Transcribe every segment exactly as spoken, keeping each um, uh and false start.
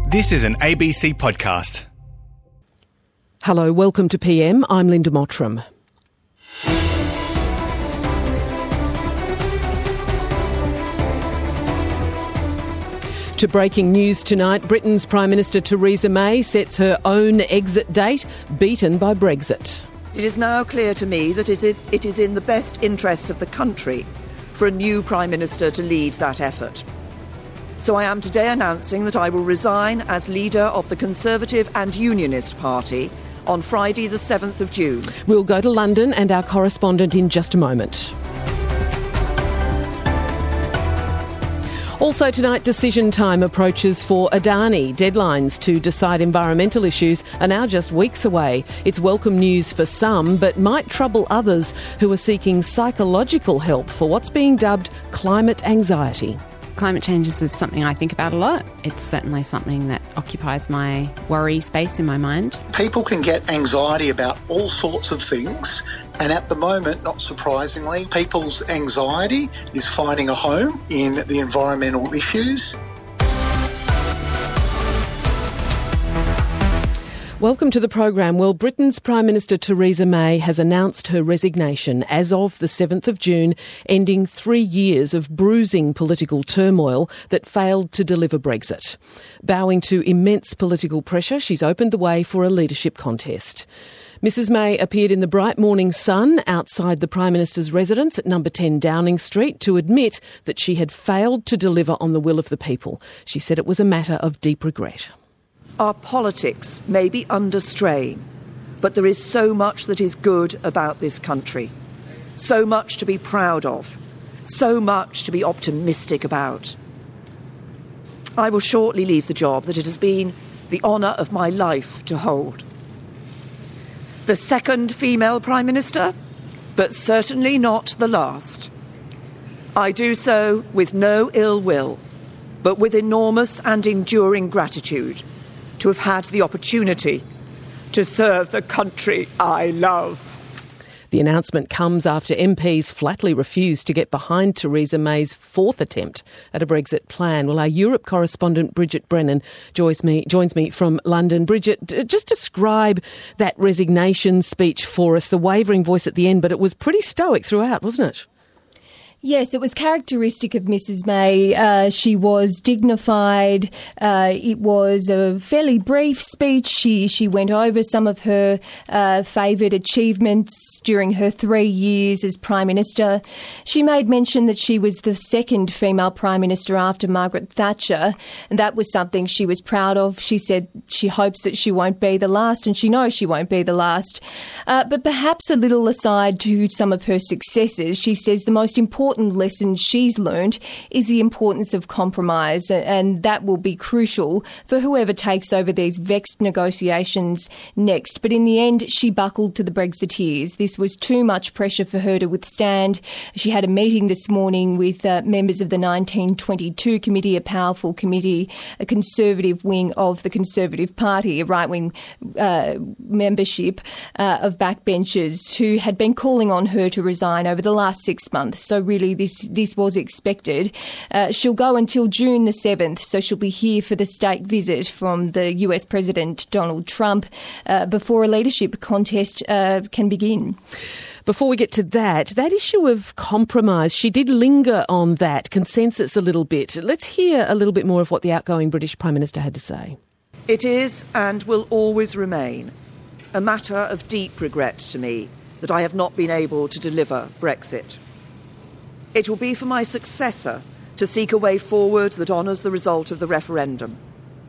This is an A B C podcast. Hello, welcome to P M. I'm Linda Mottram. To breaking news tonight, Britain's Prime Minister Theresa May sets her own exit date, beaten by Brexit. It is now clear to me that it is in the best interests of the country for a new Prime Minister to lead that effort. So I am today announcing that I will resign as leader of the Conservative and Unionist Party on Friday the seventh of June. We'll go to London and our correspondent in just a moment. Also tonight, decision time approaches for Adani. Deadlines to decide environmental issues are now just weeks away. It's welcome news for some, but might trouble others who are seeking psychological help for what's being dubbed climate anxiety. Climate change is something I think about a lot. It's certainly something that occupies my worry space in my mind. People can get anxiety about all sorts of things, and at the moment, not surprisingly, people's anxiety is finding a home in the environmental issues. Welcome to the program. Well, Britain's Prime Minister Theresa May has announced her resignation as of the seventh of June, ending three years of bruising political turmoil that failed to deliver Brexit. Bowing to immense political pressure, she's opened the way for a leadership contest. Missus May appeared in the bright morning sun outside the Prime Minister's residence at number ten Downing Street to admit that she had failed to deliver on the will of the people. She said it was a matter of deep regret. Our politics may be under strain, but there is so much that is good about this country, so much to be proud of, so much to be optimistic about. I will shortly leave the job that it has been the honour of my life to hold. The second female Prime Minister, but certainly not the last. I do so with no ill will, but with enormous and enduring gratitude to have had the opportunity to serve the country I love. The announcement comes after M Ps flatly refused to get behind Theresa May's fourth attempt at a Brexit plan. Well, our Europe correspondent Bridget Brennan joins me, joins me from London. Bridget, just describe that resignation speech for us, the wavering voice at the end, but it was pretty stoic throughout, wasn't it? Yes, it was characteristic of Missus May. Uh, she was dignified. Uh, it was a fairly brief speech. She she went over some of her uh, favoured achievements during her three years as Prime Minister. She made mention that she was the second female Prime Minister after Margaret Thatcher, and that was something she was proud of. She said she hopes that she won't be the last, and she knows she won't be the last. Uh, but perhaps a little aside to some of her successes, she says the most important important lesson she's learned is the importance of compromise, and that will be crucial for whoever takes over these vexed negotiations next. But in the end, she buckled to the Brexiteers. This was too much pressure for her to withstand. She had a meeting this morning with uh, members of the nineteen twenty-two committee, a powerful committee, a conservative wing of the Conservative Party, a right-wing uh, membership uh, of backbenchers who had been calling on her to resign over the last six months. So really this this was expected. Uh, she'll go until June the seventh, so she'll be here for the state visit from the U S President Donald Trump uh, before a leadership contest uh, can begin. Before we get to that, that issue of compromise, she did linger on that consensus a little bit. Let's hear a little bit more of what the outgoing British Prime Minister had to say. It is and will always remain a matter of deep regret to me that I have not been able to deliver Brexit. It will be for my successor to seek a way forward that honours the result of the referendum.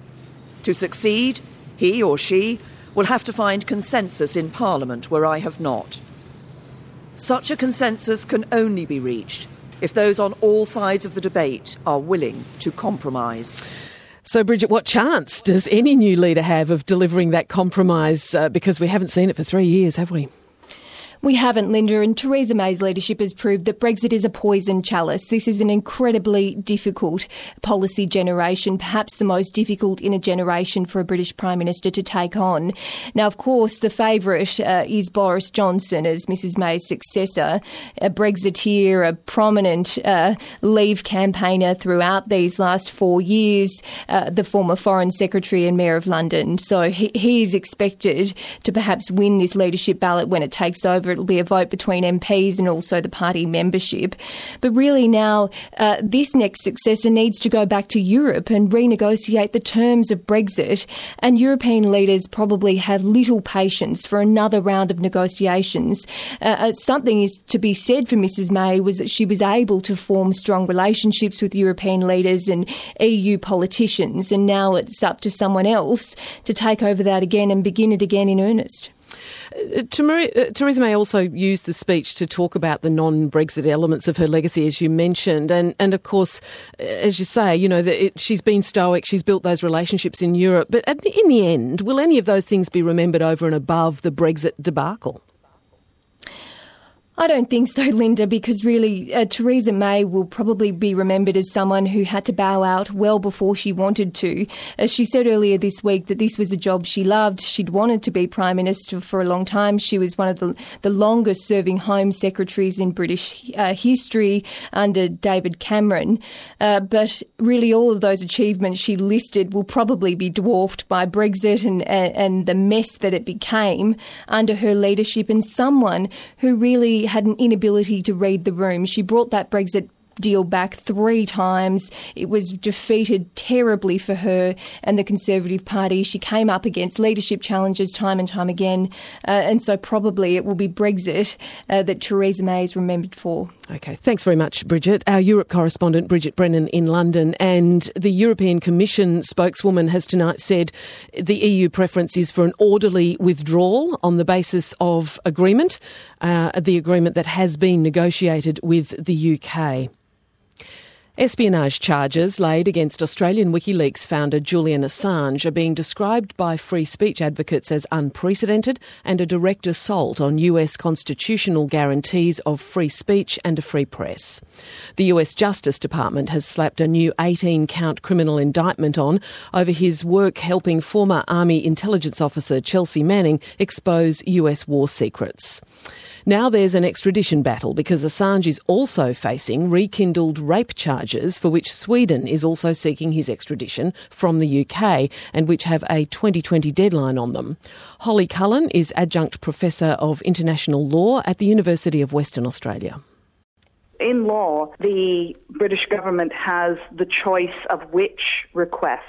To succeed, he or she will have to find consensus in Parliament where I have not. Such a consensus can only be reached if those on all sides of the debate are willing to compromise. So, Bridget, what chance does any new leader have of delivering that compromise? Uh, because we haven't seen it for three years, have we? We haven't, Linda, and Theresa May's leadership has proved that Brexit is a poison chalice. This is an incredibly difficult policy generation, perhaps the most difficult in a generation for a British Prime Minister to take on. Now, of course, the favourite uh, is Boris Johnson as Missus May's successor, a Brexiteer, a prominent uh, Leave campaigner throughout these last four years, uh, the former Foreign Secretary and Mayor of London. So he, he is expected to perhaps win this leadership ballot when it takes over. It'll be a vote between M Ps and also the party membership. But really now, uh, this next successor needs to go back to Europe and renegotiate the terms of Brexit. And European leaders probably have little patience for another round of negotiations. Uh, something is to be said for Missus May was that she was able to form strong relationships with European leaders and E U politicians. And now it's up to someone else to take over that again and begin it again in earnest. Uh, Theresa May also used the speech to talk about the non-Brexit elements of her legacy, as you mentioned. And, and of course, as you say, you know, that it, she's been stoic, she's built those relationships in Europe. But at the, in the end, will any of those things be remembered over and above the Brexit debacle? I don't think so, Linda, because really uh, Theresa May will probably be remembered as someone who had to bow out well before she wanted to. As she said earlier this week that this was a job she loved. She'd wanted to be Prime Minister for a long time. She was one of the, the longest-serving Home Secretaries in British uh, history under David Cameron. Uh, but really all of those achievements she listed will probably be dwarfed by Brexit and, and, and the mess that it became under her leadership, and someone who really had an inability to read the room. She brought that Brexit deal back three times. It was defeated terribly for her and the Conservative Party. She came up against leadership challenges time and time again. Uh, and so probably it will be Brexit uh, that Theresa May is remembered for. OK, thanks very much, Bridget. Our Europe correspondent, Bridget Brennan in London. And the European Commission spokeswoman has tonight said the E U preference is for an orderly withdrawal on the basis of agreement, uh, the agreement that has been negotiated with the U K. Espionage charges laid against Australian WikiLeaks founder Julian Assange are being described by free speech advocates as unprecedented and a direct assault on U S constitutional guarantees of free speech and a free press. The U S Justice Department has slapped a new eighteen-count criminal indictment on over his work helping former Army intelligence officer Chelsea Manning expose U S war secrets. Now there's an extradition battle because Assange is also facing rekindled rape charges for which Sweden is also seeking his extradition from the U K and which have a twenty twenty deadline on them. Holly Cullen is Adjunct Professor of International Law at the University of Western Australia. In law, the British government has the choice of which request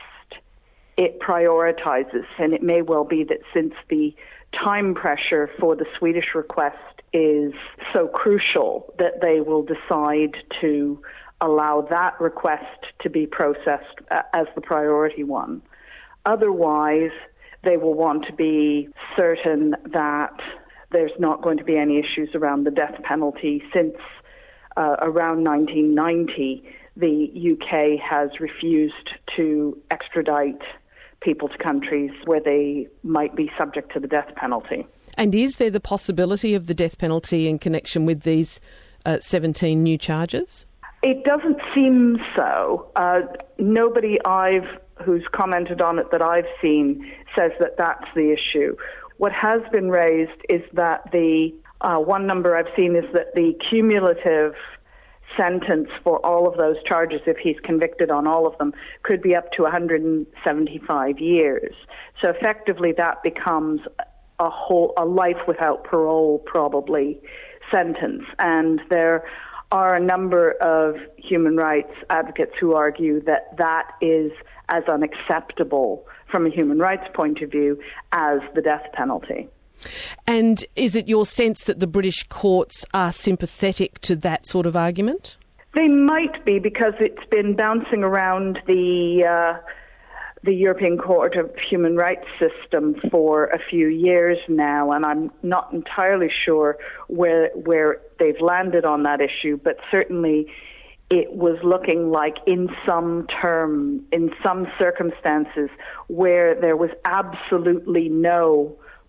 it prioritises, and it may well be that since the time pressure for the Swedish request is so crucial that they will decide to allow that request to be processed as the priority one. Otherwise, they will want to be certain that there's not going to be any issues around the death penalty since uh, around nineteen ninety, the U K has refused to extradite people to countries where they might be subject to the death penalty. And is there the possibility of the death penalty in connection with these uh, seventeen new charges? It doesn't seem so. Uh, nobody I've who's commented on it that I've seen says that that's the issue. What has been raised is that the uh, one number I've seen is that the cumulative sentence for all of those charges, if he's convicted on all of them, could be up to one hundred seventy-five years. So effectively that becomes a whole a life without parole, probably, sentence. And there are a number of human rights advocates who argue that that is as unacceptable from a human rights point of view as the death penalty. And is it your sense that the British courts are sympathetic to that sort of argument? They might be, because it's been bouncing around the uh, the European Court of Human Rights system for a few years now, and I'm not entirely sure where where they've landed on that issue, but certainly it was looking like in some term, in some circumstances, where there was absolutely no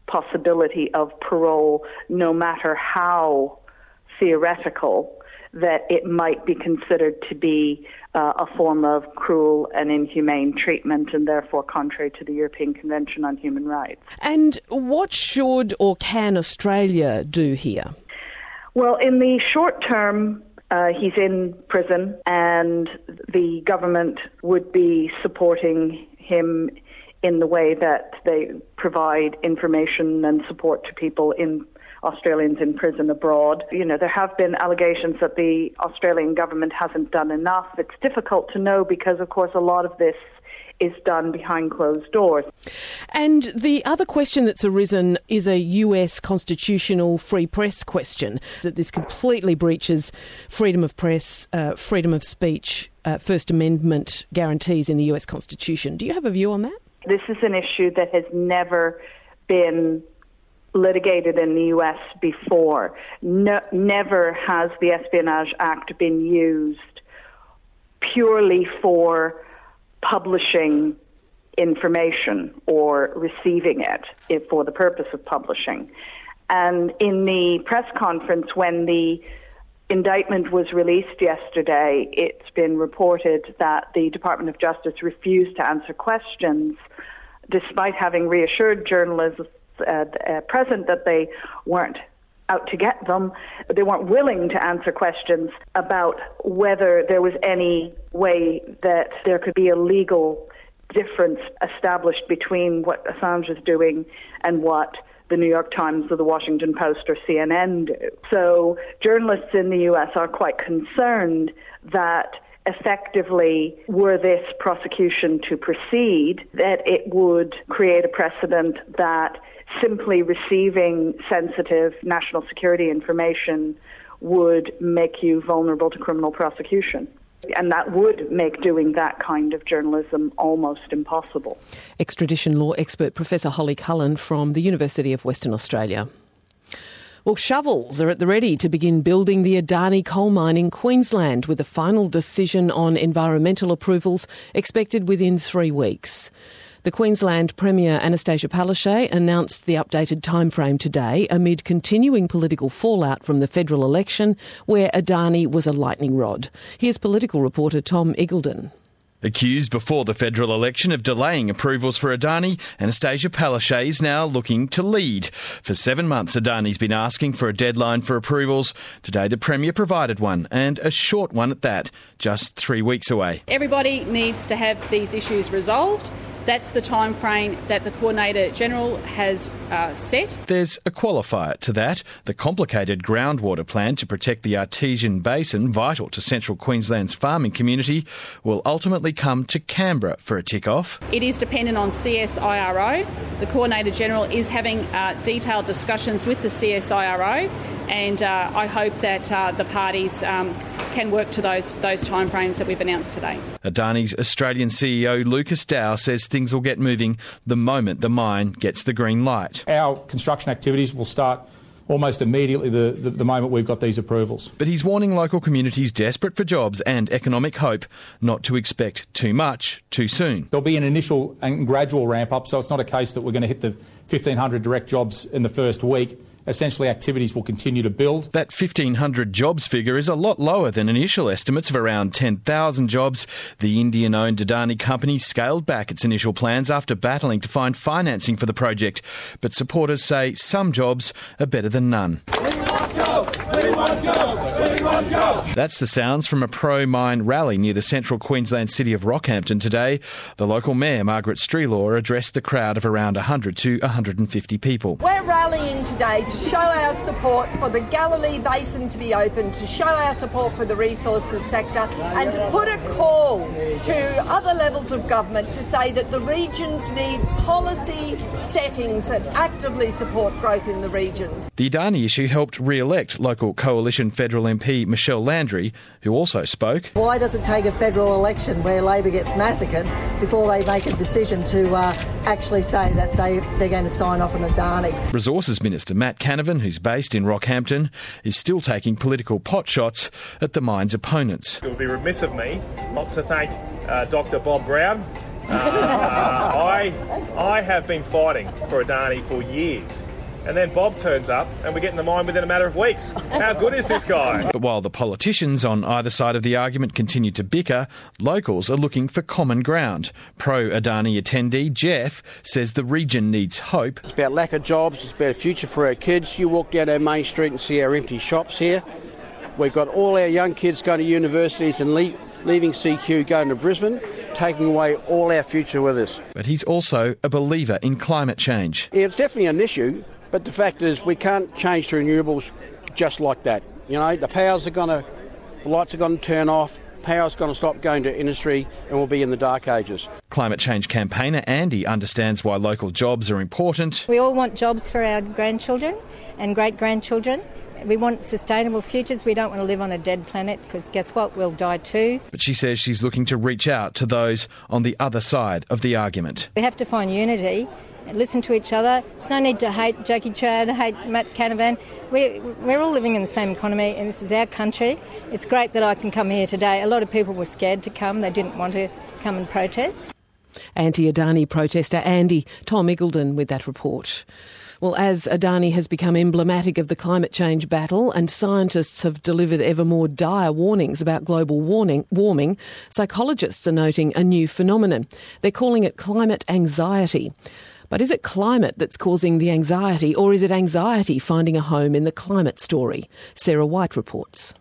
possibility of parole, no matter how theoretical, that it might be considered to be uh, a form of cruel and inhumane treatment and therefore contrary to the European Convention on Human Rights. And what should or can Australia do here? Well, in the short term, uh, he's in prison and the government would be supporting him in the way that they provide information and support to people in Australians in prison abroad. You know, there have been allegations that the Australian government hasn't done enough. It's difficult to know because, of course, a lot of this is done behind closed doors. And the other question that's arisen is a U S constitutional free press question, that this completely breaches freedom of press, uh, freedom of speech, uh, First Amendment guarantees in the U S Constitution. Do you have a view on that? This is an issue that has never been litigated in the U S before. No, never has the Espionage Act been used purely for publishing information or receiving it if for the purpose of publishing. And in the press conference when the indictment was released yesterday, it's been reported that the Department of Justice refused to answer questions despite having reassured journalists uh, uh, present that they weren't out to get them. They weren't willing to answer questions about whether there was any way that there could be a legal difference established between what Assange is doing and what the New York Times or the Washington Post or C N N do. So journalists in the U S are quite concerned that effectively, were this prosecution to proceed, that it would create a precedent that simply receiving sensitive national security information would make you vulnerable to criminal prosecution. And that would make doing that kind of journalism almost impossible. Extradition law expert Professor Holly Cullen from the University of Western Australia. Well, shovels are at the ready to begin building the Adani coal mine in Queensland, with a final decision on environmental approvals expected within three weeks. The Queensland Premier Anastasia Palaszczuk announced the updated timeframe today amid continuing political fallout from the federal election, where Adani was a lightning rod. Here's political reporter Tom Eagledon. Accused before the federal election of delaying approvals for Adani, Anastasia Palaszczuk is now looking to lead. For seven months, Adani's been asking for a deadline for approvals. Today, the Premier provided one, and a short one at that, just three weeks away. Everybody needs to have these issues resolved. That's the time frame that the Coordinator-General has uh, set. There's a qualifier to that. The complicated groundwater plan to protect the Artesian Basin, vital to central Queensland's farming community, will ultimately come to Canberra for a tick-off. It is dependent on C S I R O. The Coordinator-General is having uh, detailed discussions with the C S I R O, and uh, I hope that uh, the parties um, can work to those, those timeframes that we've announced today. Adani's Australian C E O Lucas Dow says things will get moving the moment the mine gets the green light. Our construction activities will start almost immediately the, the, the moment we've got these approvals. But he's warning local communities desperate for jobs and economic hope not to expect too much too soon. There'll be an initial and gradual ramp up, so it's not a case that we're going to hit the fifteen hundred direct jobs in the first week. Essentially, activities will continue to build. That fifteen hundred jobs figure is a lot lower than initial estimates of around ten thousand jobs. The Indian-owned Adani company scaled back its initial plans after battling to find financing for the project. But supporters say some jobs are better than none. We want jobs! We want jobs! We want jobs! That's the sounds from a pro-mine rally near the central Queensland city of Rockhampton today. The local mayor, Margaret Strelaw, addressed the crowd of around one hundred to one hundred fifty people. We're rallying today to show our support for the Galilee Basin to be open, to show our support for the resources sector, and to put a call to other levels of government to say that the regions need policy settings that actively support growth in the regions. The Adani issue helped re-elect local Coalition federal M P Michelle Landry, who also spoke. Why does it take a federal election where Labor gets massacred before they make a decision to uh, actually say that they, they're going to sign off on Adani? Resources Minister Matt Canavan, who's based in Rockhampton, is still taking political potshots at the mine's opponents. It would be remiss of me not to thank uh, Doctor Bob Brown, Uh, I, I have been fighting for Adani for years. And then Bob turns up and we get in the mine within a matter of weeks. How good is this guy? But while the politicians on either side of the argument continue to bicker, locals are looking for common ground. Pro-Adani attendee Jeff says the region needs hope. It's about lack of jobs, it's about a future for our kids. You walk down our main street and see our empty shops here. We've got all our young kids going to universities and le- leaving C Q, going to Brisbane, taking away all our future with us. But he's also a believer in climate change. Yeah, it's definitely an issue. But the fact is, we can't change to renewables just like that. You know, the powers are going to, the lights are going to turn off, power's going to stop going to industry, and we'll be in the dark ages. Climate change campaigner Andy understands why local jobs are important. We all want jobs for our grandchildren and great-grandchildren. We want sustainable futures. We don't want to live on a dead planet because guess what? We'll die too. But she says she's looking to reach out to those on the other side of the argument. We have to find unity. Listen to each other. There's no need to hate Jackie Chan, hate Matt Canavan. We're, we're all living in the same economy and this is our country. It's great that I can come here today. A lot of people were scared to come. They didn't want to come and protest. Anti-Adani protester Andy. Tom Iggulden with that report. Well, as Adani has become emblematic of the climate change battle and scientists have delivered ever more dire warnings about global warming, warming, psychologists are noting a new phenomenon. They're calling it climate anxiety. But is it climate that's causing the anxiety, or is it anxiety finding a home in the climate story? Sarah White reports.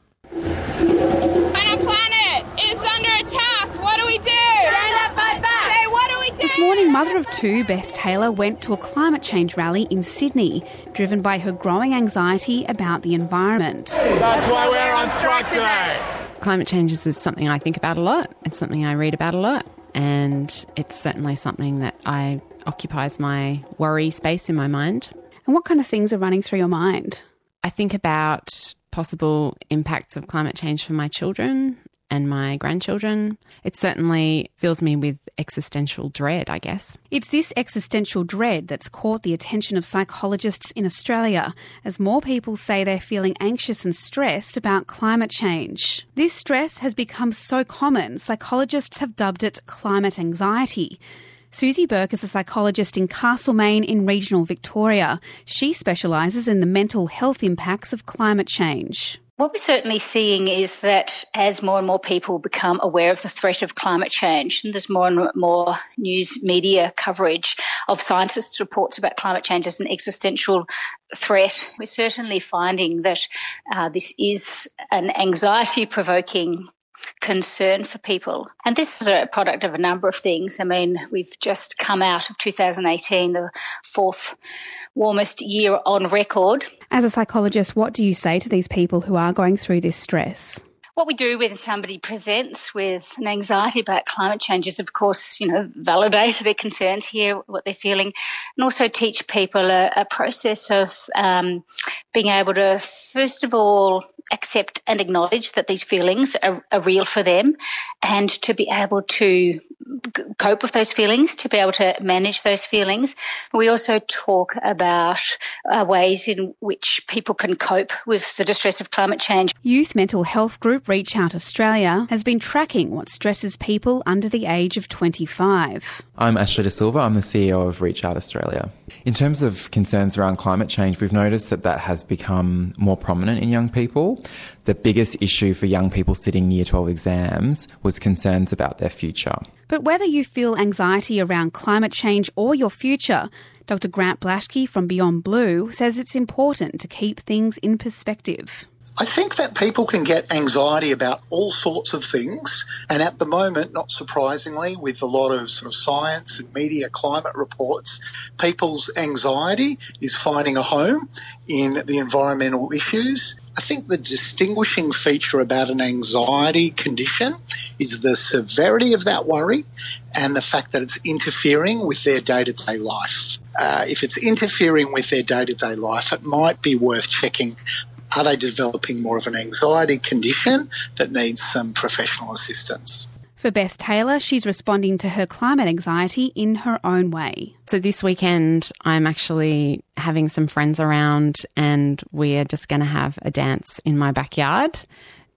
Our planet is under attack. What do we do? Stand up, fight back. Say, what do we do? This morning, mother of two, Beth Taylor, went to a climate change rally in Sydney, driven by her growing anxiety about the environment. That's why we're on strike today. Climate change is something I think about a lot. It's something I read about a lot. And it's certainly something that I occupies my worry space in my mind. And what kind of things are running through your mind? I think about possible impacts of climate change for my children and my grandchildren. It certainly fills me with existential dread, I guess. It's this existential dread that's caught the attention of psychologists in Australia, as more people say they're feeling anxious and stressed about climate change. This stress has become so common, psychologists have dubbed it climate anxiety. Susie Burke is a psychologist in Castlemaine in regional Victoria. She specialises in the mental health impacts of climate change. What we're certainly seeing is that as more and more people become aware of the threat of climate change, and there's more and more news media coverage of scientists' reports about climate change as an existential threat, we're certainly finding that uh, this is an anxiety-provoking concern for people. And this is a product of a number of things. I mean, we've just come out of two thousand eighteen, the fourth warmest year on record. As a psychologist, what do you say to these people who are going through this stress? What we do when somebody presents with an anxiety about climate change is, of course, you know, validate their concerns, hear what they're feeling, and also teach people a, a process of um, being able to, first of all, accept and acknowledge that these feelings are, are real for them, and to be able to cope with those feelings, to be able to manage those feelings. We also talk about uh, ways in which people can cope with the distress of climate change. Youth mental health group Reach Out Australia has been tracking what stresses people under the age of twenty-five. I'm Ashley De Silva. I'm the C E O of Reach Out Australia. In terms of concerns around climate change, we've noticed that that has become more prominent in young people. The biggest issue for young people sitting Year twelve exams was concerns about their future. But whether you feel anxiety around climate change or your future, Doctor Grant Blaschke from Beyond Blue says it's important to keep things in perspective. I think that people can get anxiety about all sorts of things, and at the moment, not surprisingly, with a lot of sort of science and media climate reports, people's anxiety is finding a home in the environmental issues. I think the distinguishing feature about an anxiety condition is the severity of that worry and the fact that it's interfering with their day-to-day life. Uh, if it's interfering with their day-to-day life, it might be worth checking, are they developing more of an anxiety condition that needs some professional assistance? For Beth Taylor, she's responding to her climate anxiety in her own way. So this weekend, I'm actually having some friends around and we're just going to have a dance in my backyard.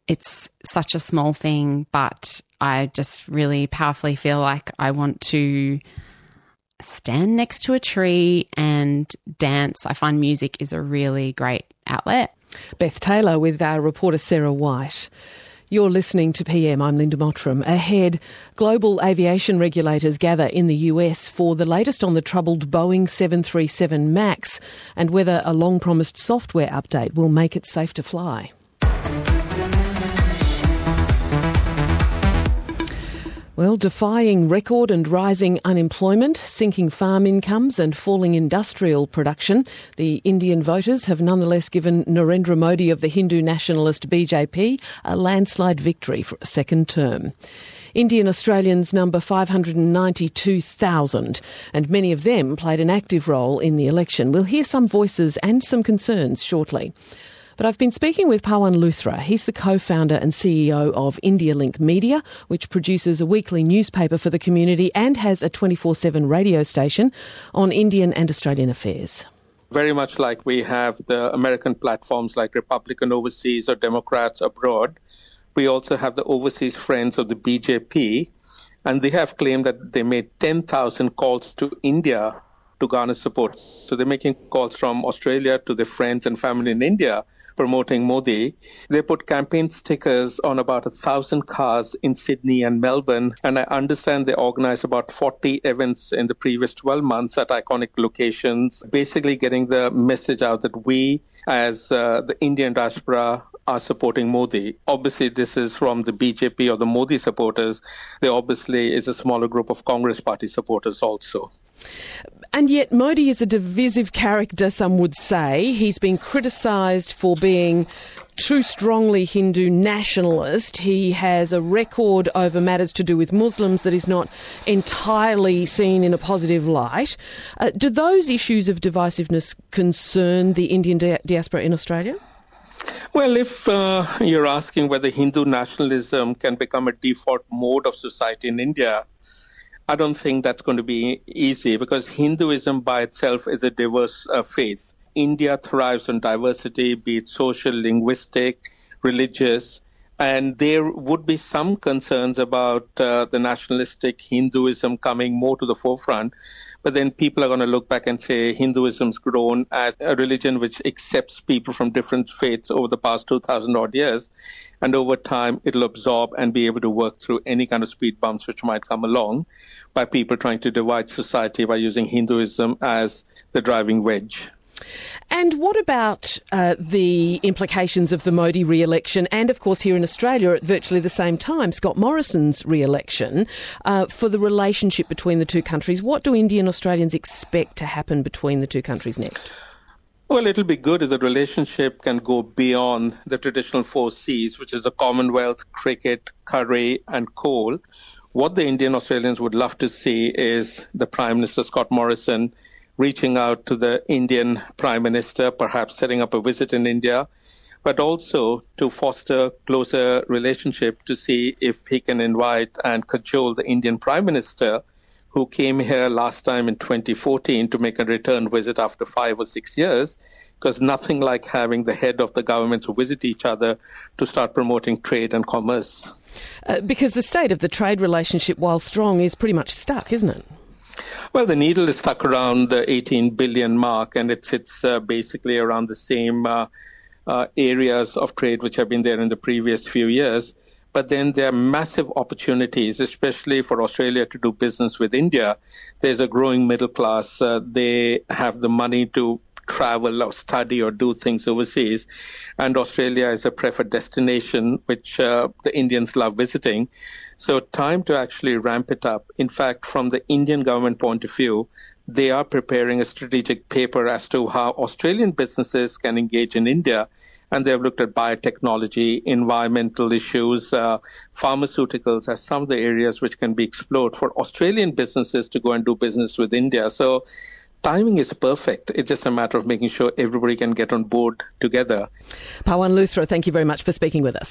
it's such a small thing, but I just really powerfully feel like I want to stand next to a tree and dance. I find music is a really great outlet. Beth Taylor with our reporter Sarah White. You're listening to P M. I'm Linda Mottram. Ahead, global aviation regulators gather in the U S for the latest on the troubled Boeing seven thirty-seven MAX and whether a long-promised software update will make it safe to fly. Well, defying record and rising unemployment, sinking farm incomes and falling industrial production, the Indian voters have nonetheless given Narendra Modi of the Hindu nationalist B J P a landslide victory for a second term. Indian Australians number five hundred ninety-two thousand, and many of them played an active role in the election. We'll hear some voices and some concerns shortly. But I've been speaking with Pawan Luthra. He's the co-founder and C E O of India Link Media, which produces a weekly newspaper for the community and has a twenty-four seven radio station on Indian and Australian affairs. Very much like we have the American platforms like Republican Overseas or Democrats Abroad, we also have the Overseas Friends of the B J P, and they have claimed that they made ten thousand calls to India to garner support. So they're making calls from Australia to their friends and family in India, promoting Modi. They put campaign stickers on about a thousand cars in Sydney and Melbourne, and I understand they organized about forty events in the previous twelve months at iconic locations, basically getting the message out that we, as uh, the Indian diaspora, are supporting Modi. Obviously, this is from the B J P or the Modi supporters. There obviously is a smaller group of Congress Party supporters also. And yet Modi is a divisive character, some would say. He's been criticised for being too strongly Hindu nationalist. He has a record over matters to do with Muslims that is not entirely seen in a positive light. Uh, do those issues of divisiveness concern the Indian di- diaspora in Australia? Well, if uh, you're asking whether Hindu nationalism can become a default mode of society in India, I don't think that's going to be easy, because Hinduism by itself is a diverse uh, faith. India thrives on diversity, be it social, linguistic, religious, and there would be some concerns about uh, the nationalistic Hinduism coming more to the forefront. But then people are going to look back and say Hinduism's grown as a religion which accepts people from different faiths over the past two thousand odd years. And over time, it'll absorb and be able to work through any kind of speed bumps which might come along by people trying to divide society by using Hinduism as the driving wedge. And what about uh, the implications of the Modi re-election and, of course, here in Australia at virtually the same time, Scott Morrison's re-election uh, for the relationship between the two countries? What do Indian Australians expect to happen between the two countries next? Well, it'll be good if the relationship can go beyond the traditional four C's, which is the Commonwealth, cricket, curry and coal. What the Indian Australians would love to see is the Prime Minister, Scott Morrison, reaching out to the Indian Prime Minister, perhaps setting up a visit in India, but also to foster closer relationship to see if he can invite and cajole the Indian Prime Minister, who came here last time in twenty fourteen to make a return visit after five or six years, because nothing like having the head of the governments visit each other to start promoting trade and commerce. Uh, because the state of the trade relationship, while strong, is pretty much stuck, isn't it? Well, the needle is stuck around the eighteen billion mark, and it sits uh, basically around the same uh, uh, areas of trade which have been there in the previous few years. But then there are massive opportunities, especially for Australia to do business with India. There's a growing middle class. Uh, they have the money to travel or study or do things overseas. And Australia is a preferred destination, which uh, the Indians love visiting. So time to actually ramp it up. In fact, from the Indian government point of view, they are preparing a strategic paper as to how Australian businesses can engage in India. And they've looked at biotechnology, environmental issues, uh, pharmaceuticals as some of the areas which can be explored for Australian businesses to go and do business with India. So timing is perfect. It's just a matter of making sure everybody can get on board together. Pawan Luthra, thank you very much for speaking with us.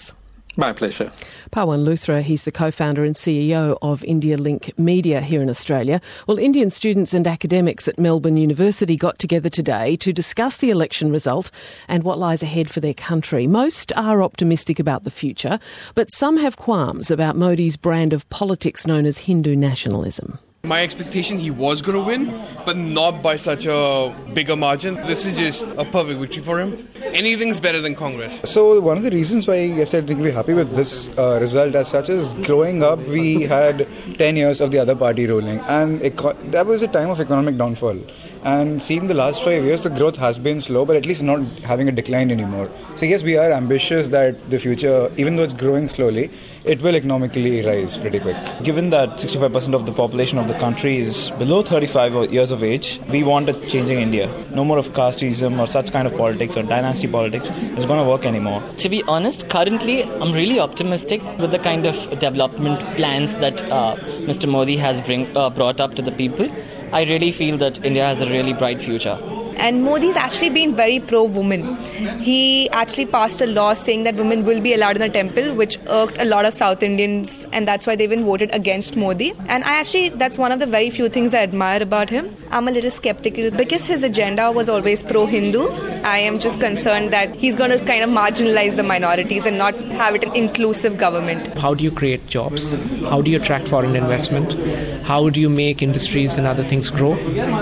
My pleasure. Pawan Luthra, he's the co-founder and C E O of India Link Media here in Australia. Well, Indian students and academics at Melbourne University got together today to discuss the election result and what lies ahead for their country. Most are optimistic about the future, but some have qualms about Modi's brand of politics known as Hindu nationalism. My expectation, he was going to win, but not by such a bigger margin. This is just a perfect victory for him. Anything's better than Congress. So one of the reasons why I said we're happy with this uh, result as such is growing up, we had ten years of the other party ruling, and eco- that was a time of economic downfall. And seeing the last five years, the growth has been slow, but at least not having a decline anymore. So yes, we are ambitious that the future, even though it's growing slowly, it will economically rise pretty quick. Given that sixty-five percent of the population of the country is below thirty-five years of age, we want a changing India. No more of casteism or such kind of politics or dynasty politics is going to work anymore. To be honest, currently I'm really optimistic with the kind of development plans that uh, Mister Modi has bring, uh, brought up to the people. I really feel that India has a really bright future. And Modi's actually been very pro-woman. He actually passed a law saying that women will be allowed in the temple, which irked a lot of South Indians, and that's why they've been voted against Modi. And I actually, that's one of the very few things I admire about him. I'm a little skeptical because his agenda was always pro-Hindu. I am just concerned that he's going to kind of marginalize the minorities and not have it an inclusive government. How do you create jobs? How do you attract foreign investment? How do you make industries and other things grow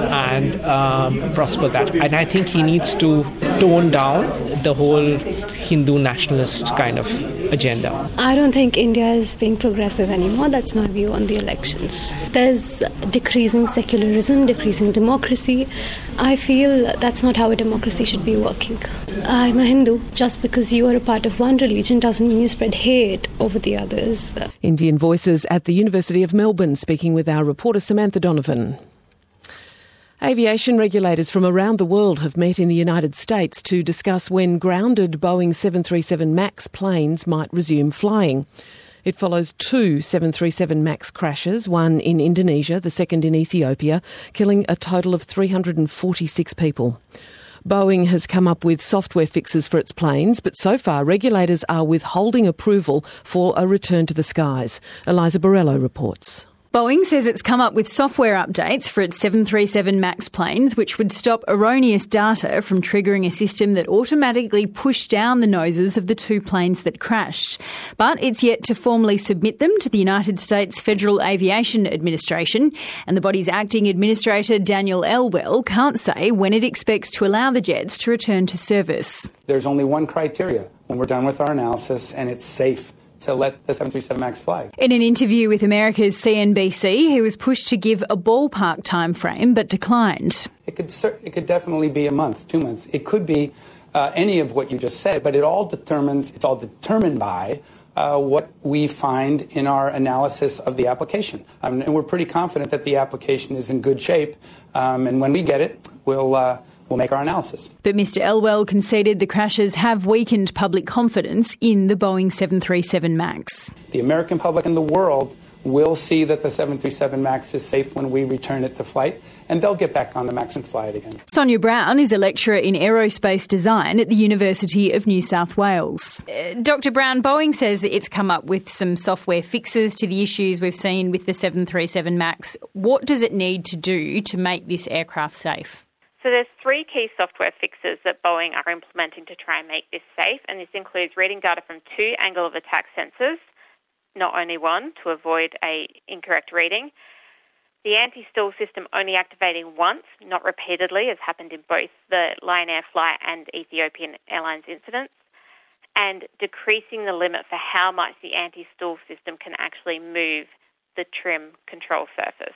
and um, prosper that? And I think he needs to tone down the whole Hindu nationalist kind of agenda. I don't think India is being progressive anymore. That's my view on the elections. There's decreasing secularism, decreasing democracy. I feel that's not how a democracy should be working. I'm a Hindu. Just because you are a part of one religion doesn't mean you spread hate over the others. Indian Voices at the University of Melbourne, speaking with our reporter Samantha Donovan. Aviation regulators from around the world have met in the United States to discuss when grounded Boeing seven thirty-seven MAX planes might resume flying. It follows two seven thirty-seven MAX crashes, one in Indonesia, the second in Ethiopia, killing a total of three hundred forty-six people. Boeing has come up with software fixes for its planes, but so far regulators are withholding approval for a return to the skies. Eliza Borrello reports. Boeing says it's come up with software updates for its seven thirty-seven MAX planes which would stop erroneous data from triggering a system that automatically pushed down the noses of the two planes that crashed. But it's yet to formally submit them to the United States Federal Aviation Administration, and the body's acting administrator, Daniel Elwell, can't say when it expects to allow the jets to return to service. There's only one criteria when we're done with our analysis and it's safe to let the seven thirty-seven MAX fly. In an interview with America's C N B C, he was pushed to give a ballpark time frame but declined. It could it could definitely be a month, two months. It could be uh, any of what you just said, but it all determines. It's all determined by uh, what we find in our analysis of the application, um, and we're pretty confident that the application is in good shape. Um, and when we get it, we'll. Uh, We'll make our analysis. But Mister Elwell conceded the crashes have weakened public confidence in the Boeing seven thirty-seven MAX. The American public and the world will see that the seven thirty-seven MAX is safe when we return it to flight, and they'll get back on the MAX and fly it again. Sonia Brown is a lecturer in aerospace design at the University of New South Wales. Uh, Doctor Brown, Boeing says it's come up with some software fixes to the issues we've seen with the seven thirty-seven MAX. What does it need to do to make this aircraft safe? So there's three key software fixes that Boeing are implementing to try and make this safe, and this includes reading data from two angle of attack sensors, not only one, to avoid a incorrect reading. The anti-stall system only activating once, not repeatedly, as happened in both the Lion Air flight and Ethiopian Airlines incidents, and decreasing the limit for how much the anti-stall system can actually move the trim control surface.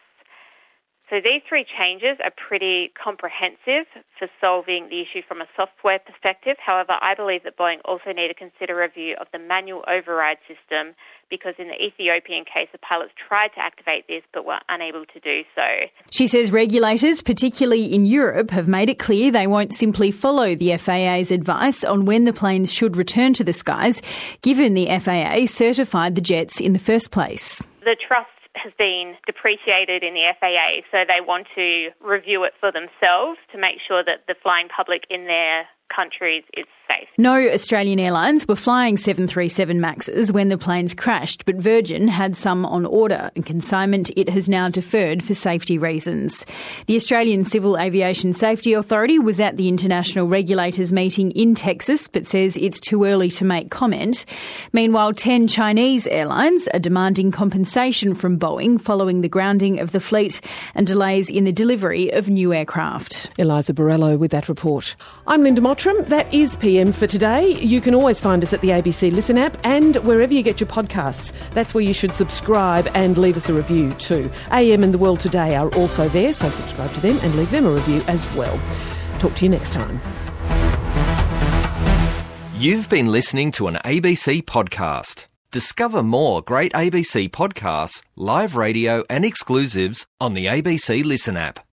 So these three changes are pretty comprehensive for solving the issue from a software perspective. However, I believe that Boeing also need to consider a review of the manual override system, because in the Ethiopian case, the pilots tried to activate this but were unable to do so. She says regulators, particularly in Europe, have made it clear they won't simply follow the F A A's advice on when the planes should return to the skies, given the F A A certified the jets in the first place. The trust has been depreciated in the F A A, so they want to review it for themselves to make sure that the flying public in their countries is safe. No Australian airlines were flying seven thirty-seven Maxes when the planes crashed, but Virgin had some on order, and consignment it has now deferred for safety reasons. The Australian Civil Aviation Safety Authority was at the international regulators meeting in Texas, but says it's too early to make comment. Meanwhile, ten Chinese airlines are demanding compensation from Boeing following the grounding of the fleet and delays in the delivery of new aircraft. Eliza Borrello with that report. I'm Linda Mottram. That is P M for today. You can always find us at the A B C Listen app and wherever you get your podcasts. That's where you should subscribe and leave us a review too. A M and The World Today are also there, so subscribe to them and leave them a review as well. Talk to you next time. You've been listening to an A B C podcast. Discover more great A B C podcasts, live radio and exclusives on the A B C Listen app.